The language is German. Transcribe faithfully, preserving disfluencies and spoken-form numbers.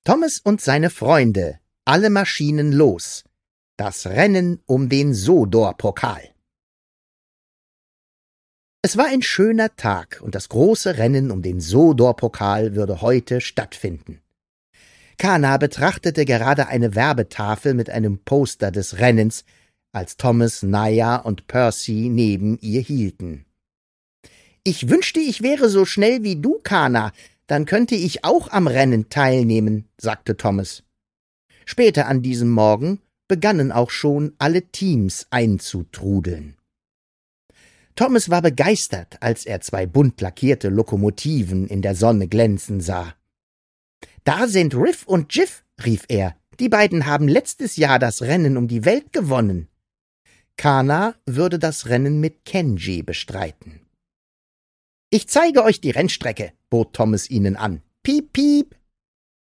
Thomas und seine Freunde, alle Maschinen los. Das Rennen um den Sodor-Pokal. Es war ein schöner Tag und das große Rennen um den Sodor-Pokal würde heute stattfinden. Kana betrachtete gerade eine Werbetafel mit einem Poster des Rennens, als Thomas, Naya und Percy neben ihr hielten. »Ich wünschte, ich wäre so schnell wie du, Kana, dann könnte ich auch am Rennen teilnehmen«, sagte Thomas. Später an diesem Morgen begannen auch schon alle Teams einzutrudeln. Thomas war begeistert, als er zwei bunt lackierte Lokomotiven in der Sonne glänzen sah. »Da sind Riff und Jiff«, rief er, »die beiden haben letztes Jahr das Rennen um die Welt gewonnen.« Kana würde das Rennen mit Kenji bestreiten. »Ich zeige euch die Rennstrecke«, bot Thomas ihnen an. »Piep, piep!«